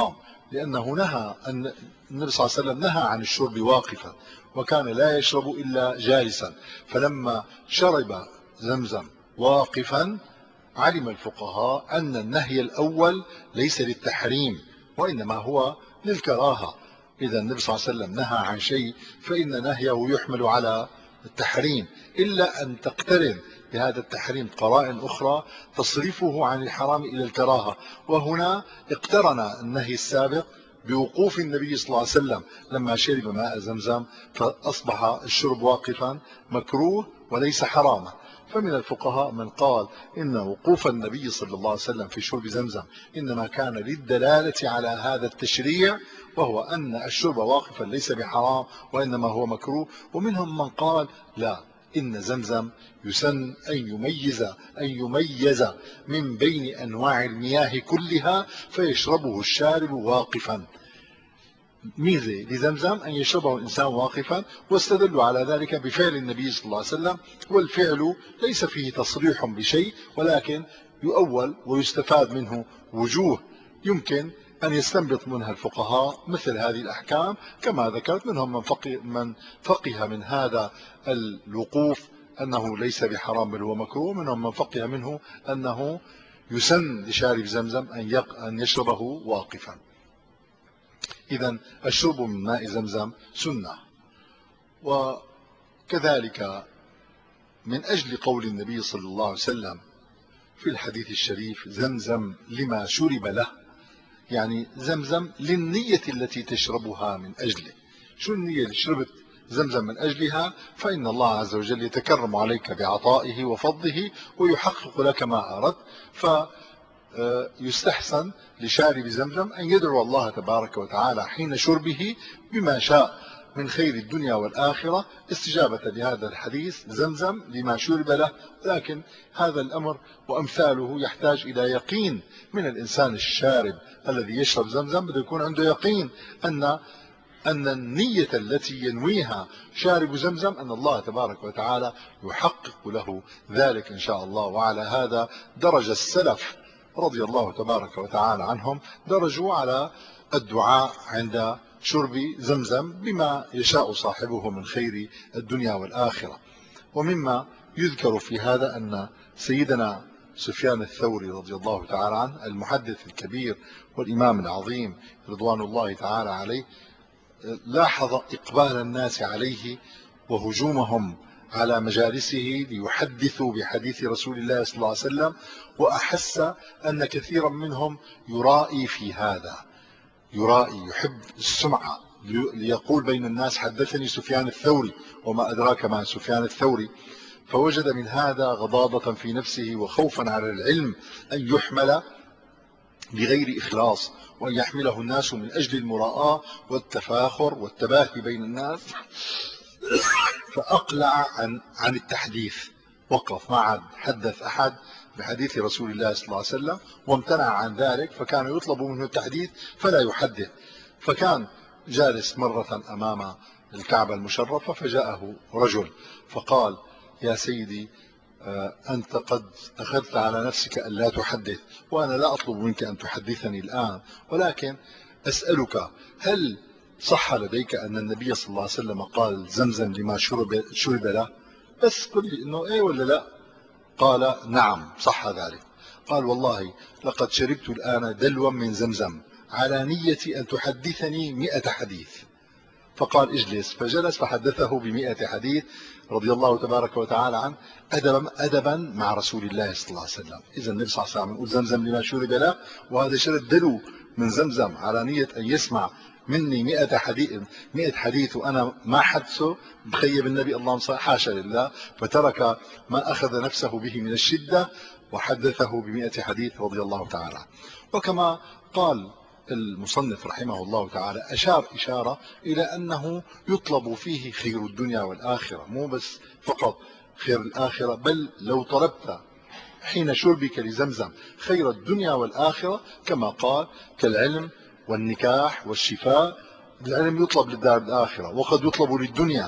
[SPEAKER 1] لأنه نهى أن النبي صلى الله عليه وسلم نهى عن الشرب واقفا، وكان لا يشرب إلا جالسا. فلما شرب زمزم واقفا علم الفقهاء أن النهي الأول ليس للتحريم وإنما هو للكراهة. إذا النبي صلى الله عليه وسلم نهى عن شيء فإن نهيه يحمل على التحريم، إلا أن تقترن بهذا التحريم قرائن أخرى تصرفه عن الحرام إلى الكراهة. وهنا اقترن النهي السابق بوقوف النبي صلى الله عليه وسلم لما شرب ماء زمزم، فأصبح الشرب واقفا مكروه وليس حراما. فمن الفقهاء من قال إن وقوف النبي صلى الله عليه وسلم في شرب زمزم إنما كان للدلالة على هذا التشريع، وهو أن الشرب واقفا ليس بحرام وإنما هو مكروه. ومنهم من قال لا، إن زمزم يسن أن يميز أن يميز من بين أنواع المياه كلها فيشربه الشارب واقفا. ميزة لزمزم أن يشربه الإنسان واقفا، واستدلوا على ذلك بفعل النبي صلى الله عليه وسلم، والفعل ليس فيه تصريح بشيء ولكن يؤول ويستفاد منه وجوه يمكن أن يستنبط منها الفقهاء مثل هذه الأحكام كما ذكرت. منهم من فقه, من فقه من هذا الوقوف أنه ليس بحرام بل هو مكروه، منهم من فقه منه أنه يسن لشارب زمزم أن يشربه واقفا. إذن الشرب من ماء زمزم سنة. وكذلك من أجل قول النبي صلى الله عليه وسلم في الحديث الشريف زمزم لما شرب له، يعني زمزم للنية التي تشربها من أجله. شو النية اللي شربت زمزم من أجلها؟ فإن الله عز وجل يتكرم عليك بعطائه وفضله ويحقق لك ما أردت. ف يستحسن لشارب زمزم أن يدعو الله تبارك وتعالى حين شربه بما شاء من خير الدنيا والآخرة استجابة لهذا الحديث زمزم لما شرب له. لكن هذا الأمر وأمثاله يحتاج إلى يقين من الإنسان الشارب الذي يشرب زمزم، بده يكون عنده يقين أن أن النية التي ينويها شارب زمزم أن الله تبارك وتعالى يحقق له ذلك إن شاء الله. وعلى هذا درج السلف رضي الله تبارك وتعالى عنهم، درجوا على الدعاء عند شرب زمزم بما يشاء صاحبه من خير الدنيا والآخرة. ومما يذكر في هذا أن سيدنا سفيان الثوري رضي الله تعالى عنه المحدث الكبير والإمام العظيم رضوان الله تعالى عليه لاحظ إقبال الناس عليه وهجومهم على مجالسه ليحدثوا بحديث رسول الله صلى الله عليه وسلم، وأحس أن كثيرا منهم يرائي في هذا، يرائي يحب السمعة ليقول بين الناس حدثني سفيان الثوري وما أدراك ما سفيان الثوري. فوجد من هذا غضاضة في نفسه وخوفا على العلم أن يحمل بغير إخلاص، وأن يحمله الناس من أجل المراءة والتفاخر والتباهي بين الناس، فأقلع عن عن التحديث، وقف ما عاد حدث أحد بحديث رسول الله صلى الله عليه وسلم وامتنع عن ذلك. فكان يطلب منه التحديث فلا يحدث. فكان جالس مرة أمام الكعبة المشرفة فجاءه رجل فقال يا سيدي أنت قد أخذت على نفسك أن لا تحدث، وأنا لا أطلب منك أن تحدثني الآن، ولكن أسألك هل صح لديك أن النبي صلى الله عليه وسلم قال زمزم لما شرب, شرب له؟ بس قل لي إنه إيه ولا لا. قال نعم صح ذلك. قال والله لقد شربت الآن دلوا من زمزم على نية أن تحدثني مئة حديث. فقال اجلس، فجلس فحدثه بمئة حديث رضي الله تبارك وتعالى عنه أدبا, أدبا مع رسول الله صلى الله عليه وسلم. إذا النبي صلى الله عليه وسلم يقول زمزم لما شرب له، وهذا شرب دلو من زمزم على نية أن يسمع مني مئة حديث مئة حديث وأنا ما حدثه بخيب النبي اللهم صل حاشا لله. فترك ما أخذ نفسه به من الشدة وحدثه بمئة حديث رضي الله تعالى. وكما قال المصنف رحمه الله تعالى أشار إشارة إلى أنه يطلب فيه خير الدنيا والآخرة، مو بس فقط خير الآخرة، بل لو طلبت حين شربك لزمزم خير الدنيا والآخرة كما قال كالعلم والنكاح والشفاء. العلم يطلب للدار الآخرة وقد يطلب للدنيا،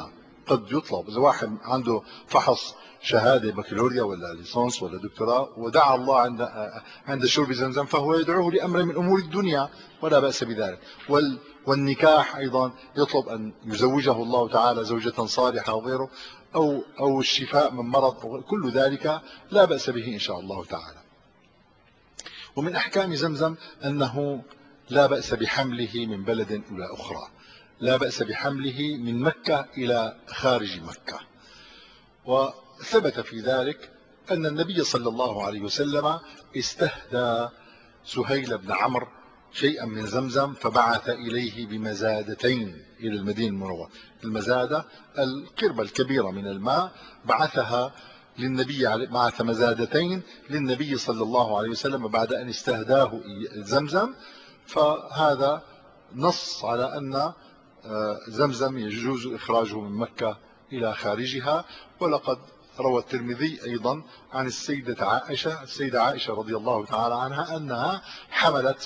[SPEAKER 1] قد يطلب إذا واحد عنده فحص شهادة بكالوريا ولا ليسانس ولا دكتوراه ودعا الله عند عند شرب زمزم فهو يدعوه لأمر من أمور الدنيا ولا بأس بذلك. وال والنكاح أيضا يطلب أن يزوجه الله تعالى زوجة صالحة وغيره، أو أو الشفاء من مرض، أو كل ذلك لا بأس به إن شاء الله تعالى. ومن أحكام زمزم أنه لا بأس بحمله من بلد إلى أخرى، لا بأس بحمله من مكة إلى خارج مكة. وثبت في ذلك أن النبي صلى الله عليه وسلم استهدى سهيل بن عمرو شيئا من زمزم فبعث إليه بمزادتين إلى المدينة المنورة. المزادة القربة الكبيرة من الماء بعثها للنبي، بعث مزادتين للنبي صلى الله عليه وسلم بعد أن استهداه زمزم. فهذا نص على أن زمزم يجوز إخراجه من مكة إلى خارجها. ولقد روى الترمذي أيضا عن السيدة عائشة السيدة عائشة رضي الله تعالى عنها أنها حملت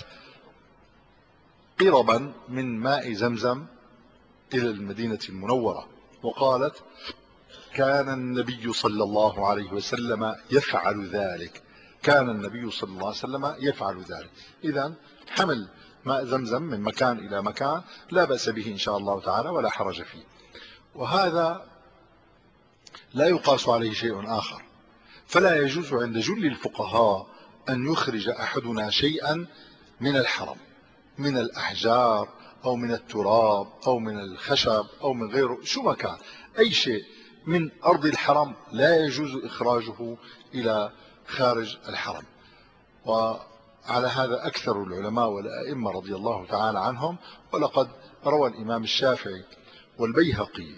[SPEAKER 1] قربا من ماء زمزم إلى المدينة المنورة وقالت كان النبي صلى الله عليه وسلم يفعل ذلك، كان النبي صلى الله عليه وسلم يفعل ذلك. إذن حمل ماء زمزم من مكان إلى مكان لا بأس به إن شاء الله تعالى ولا حرج فيه. وهذا لا يقاس عليه شيء آخر، فلا يجوز عند جل الفقهاء أن يخرج أحدنا شيئا من الحرم من الأحجار أو من التراب أو من الخشب أو من غيره، شو ما كان أي شيء من أرض الحرم لا يجوز إخراجه إلى خارج الحرم. وعلى هذا أكثر العلماء والأئمة رضي الله تعالى عنهم. ولقد روى الإمام الشافعي والبيهقي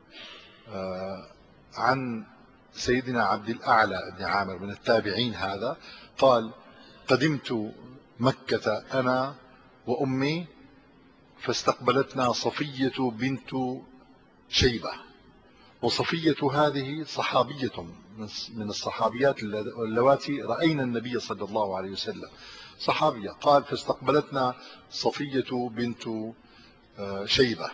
[SPEAKER 1] عن سيدنا عبد الأعلى بن عامر من التابعين هذا قال قدمت مكة أنا وأمي فاستقبلتنا صفية بنت شيبة، وصفية هذه صحابية من الصحابيات اللواتي رأينا النبي صلى الله عليه وسلم، صحابية. قال فاستقبلتنا صفية بنت شيبة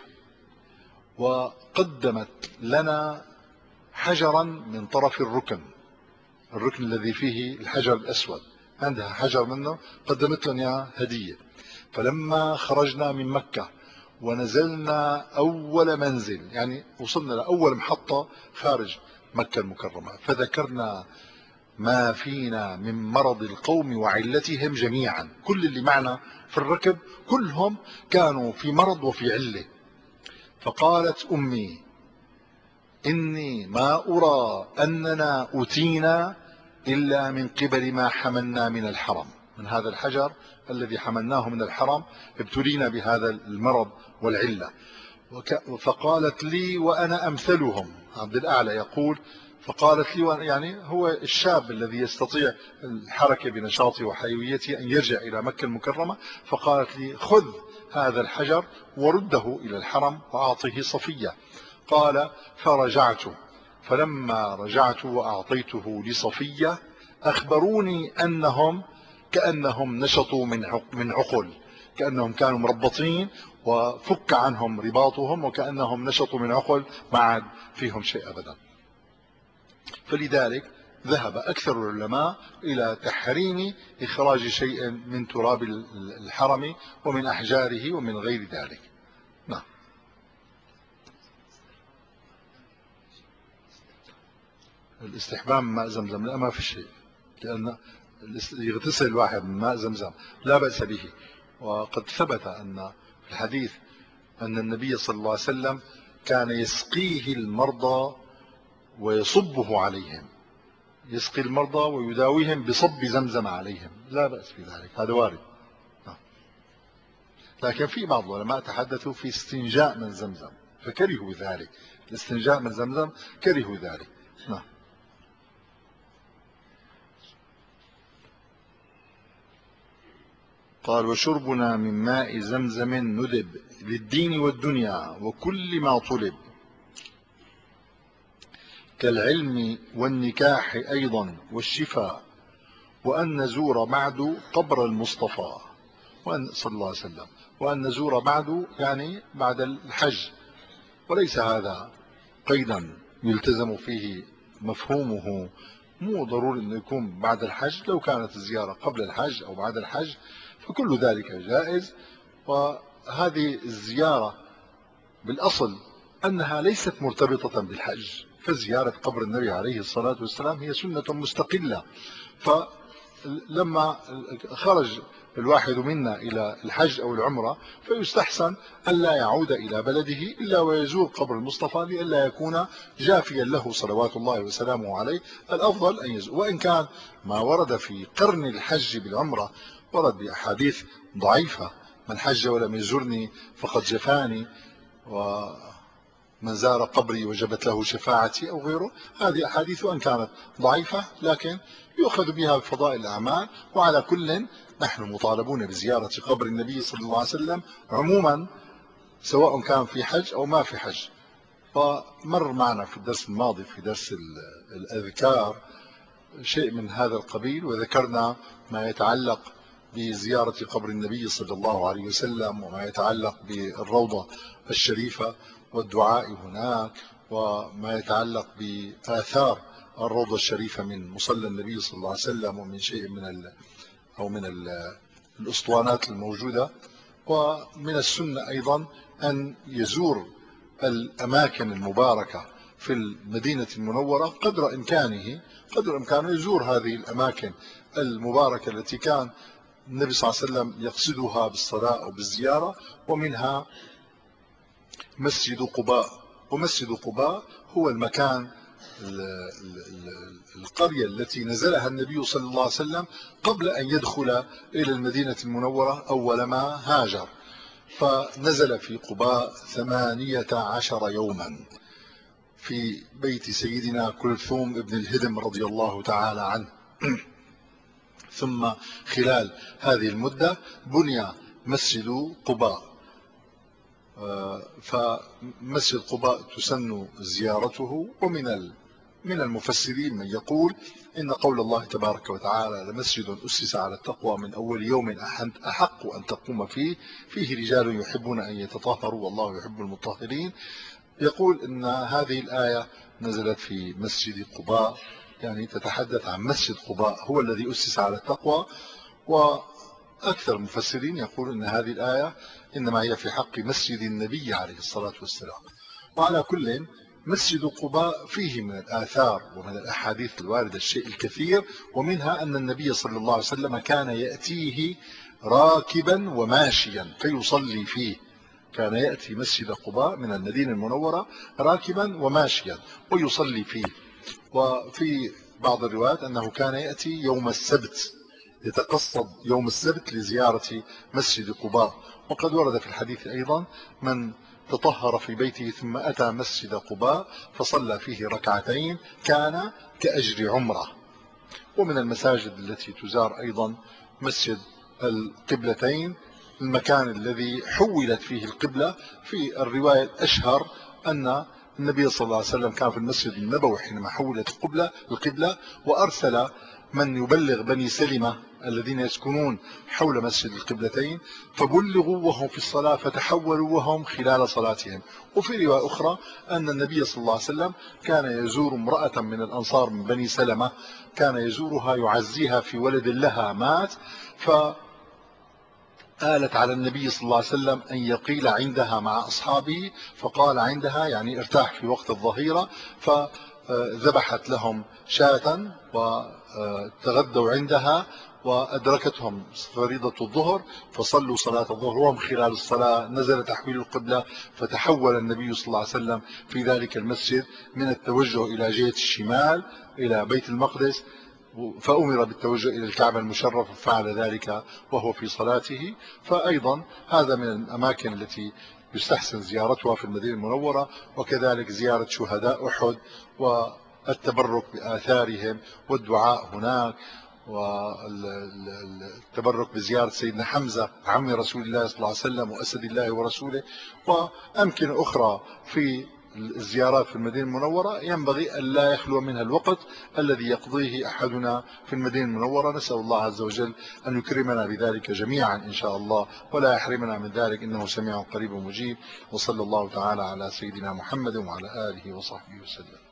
[SPEAKER 1] وقدمت لنا حجرا من طرف الركن الركن الذي فيه الحجر الأسود، عندها حجر منه قدمت لنا هدية. فلما خرجنا من مكة ونزلنا أول منزل، يعني وصلنا لأول محطة خارج مكة المكرمة، فذكرنا ما فينا من مرض القوم وعلتهم جميعا، كل اللي معنا في الركب كلهم كانوا في مرض وفي علة. فقالت أمي إني ما أرى أننا أتينا إلا من قبل ما حملنا من الحرم، من هذا الحجر الذي حملناه من الحرم ابتلينا بهذا المرض والعلة. فقالت لي وأنا أمثلهم، عبد الأعلى يقول فقالت لي، يعني هو الشاب الذي يستطيع الحركة بنشاطه وحيويته أن يرجع إلى مكة المكرمة. فقالت لي خذ هذا الحجر ورده إلى الحرم وأعطه صفية. قال فرجعت، فلما رجعت وأعطيته لصفية أخبروني أنهم كأنهم نشطوا من عقل، كأنهم كانوا مربطين وفك عنهم رباطهم وكأنهم نشطوا من عقل ما عاد فيهم شيء أبدا. فلذلك ذهب أكثر العلماء إلى تحريم إخراج شيء من تراب الحرم ومن أحجاره ومن غير ذلك. نعم. الاستحمام ماء زمزم لا، ما في شيء، لأن يغتسل الواحد من ماء زمزم لا بأس به. وقد ثبت أن في الحديث أن النبي صلى الله عليه وسلم كان يسقيه المرضى ويصبه عليهم، يسقي المرضى ويداويهم بصب زمزم عليهم، لا بأس في ذلك، هذا وارد. لكن في بعض العلماء تحدثوا في استنجاء من زمزم فكرهوا ذلك، الاستنجاء من زمزم كرهوا ذلك. نعم. قال وشربنا من ماء زمزم ندب للدين والدنيا وكل ما طلب كالعلم والنكاح أيضا والشفاء، وأن نزور بعد قبر المصطفى وأن صلى الله عليه وسلم، وأن نزور بعد يعني بعد الحج، وليس هذا قيدا يلتزم فيه مفهومه، مو ضروري انه يكون بعد الحج، لو كانت الزيارة قبل الحج او بعد الحج فكل ذلك جائز. وهذه الزيارة بالاصل انها ليست مرتبطة بالحج، فزيارة قبر النبي عليه الصلاة والسلام هي سنة مستقلة. فلما خرج الواحد منا إلى الحج أو العمرة فيستحسن أن لا يعود إلى بلده إلا ويزور قبر المصطفى لئلا يكون جافيا له صلوات الله وسلامه عليه. الأفضل أن يزور، وإن كان ما ورد في قرن الحج بالعمرة ورد بأحاديث ضعيفة: من حج ولم يزرني فقد جفاني، ومن زار قبري وجبت له شفاعتي أو غيره. هذه أحاديث وإن كانت ضعيفة لكن يؤخذ بها بفضائل الأعمال. وعلى كل نحن مطالبون بزيارة قبر النبي صلى الله عليه وسلم عموما، سواء كان في حج أو ما في حج. فمر معنا في الدرس الماضي في درس الأذكار شيء من هذا القبيل، وذكرنا ما يتعلق بزيارة قبر النبي صلى الله عليه وسلم، وما يتعلق بالروضة الشريفة والدعاء هناك، وما يتعلق بآثار الروضة الشريفة من مصلى النبي صلى الله عليه وسلم، ومن شيء من ال أو من ال الأسطوانات الموجودة. ومن السنة أيضا أن يزور الأماكن المباركة في المدينة المنورة قدر إمكانه قدر إمكانه يزور هذه الأماكن المباركة التي كان النبي صلى الله عليه وسلم يقصدها بالصلاة أو بالزيارة. ومنها مسجد قباء. ومسجد قباء هو المكان القرية التي نزلها النبي صلى الله عليه وسلم قبل أن يدخل إلى المدينة المنورة أول ما هاجر، فنزل في قباء ثمانية عشر يوما في بيت سيدنا كلثوم ابن الهدم رضي الله تعالى عنه. ثم خلال هذه المدة بني مسجد قباء. فمسجد قباء تسن زيارته. ومن من المفسرين من يقول إن قول الله تبارك وتعالى: لمسجد أسس على التقوى من أول يوم أحق أن تقوم فيه فيه رجال يحبون أن يتطهروا والله يحب المطهرين، يقول إن هذه الآية نزلت في مسجد قباء، يعني تتحدث عن مسجد قباء هو الذي أسس على التقوى. وأكثر المفسرين يقول إن هذه الآية إنما هي في حق مسجد النبي عليه الصلاة والسلام. وعلى كل مسجد قباء فيه من الآثار ومن الأحاديث الواردة الشيء الكثير، ومنها أن النبي صلى الله عليه وسلم كان يأتيه راكبا وماشيا فيصلي فيه. كان يأتي مسجد قباء من المدينة المنورة راكبا وماشيا ويصلي فيه. وفي بعض الروايات أنه كان يأتي يوم السبت، يتقصد يوم السبت لزيارة مسجد قباء. وقد ورد في الحديث أيضا: من تطهر في بيته ثم أتى مسجد قباء فصلى فيه ركعتين كان كأجر عمره. ومن المساجد التي تزار أيضا مسجد القبلتين، المكان الذي حولت فيه القبلة. في الرواية الأشهر أن النبي صلى الله عليه وسلم كان في المسجد النبوي حينما حولت القبلة القبلة وأرسل من يبلغ بني سلمة الذين يسكنون حول مسجد القبلتين فبلغوا وهم في الصلاة فتحولوا وهم خلال صلاتهم. وفي رواية أخرى أن النبي صلى الله عليه وسلم كان يزور امرأة من الأنصار من بني سلمة، كان يزورها يعزيها في ولد لها مات، فآلت على النبي صلى الله عليه وسلم أن يقيل عندها مع أصحابه، فقال عندها يعني ارتاح في وقت الظهيرة، فذبحت لهم شاة وتغدوا عندها وأدركتهم فريضة الظهر فصلوا صلاة الظهر وهم خلال الصلاة نزل تحويل القبلة، فتحول النبي صلى الله عليه وسلم في ذلك المسجد من التوجه إلى جهة الشمال إلى بيت المقدس، فأمر بالتوجه إلى الكعبة المشرفة ففعل ذلك وهو في صلاته. فأيضا هذا من الأماكن التي يستحسن زيارتها في المدينة المنورة. وكذلك زيارة شهداء أحد والتبرك بآثارهم والدعاء هناك، والتبرك بزيارة سيدنا حمزة عم رسول الله صلى الله عليه وسلم وأسد الله ورسوله، وأمكنة أخرى في الزيارات في المدينة المنورة ينبغي أن لا يخلو منها الوقت الذي يقضيه أحدنا في المدينة المنورة. نسأل الله عز وجل أن يكرمنا بذلك جميعا إن شاء الله ولا يحرمنا من ذلك، إنه سميع قريب مجيب. وصلى الله تعالى على سيدنا محمد وعلى آله وصحبه وسلم.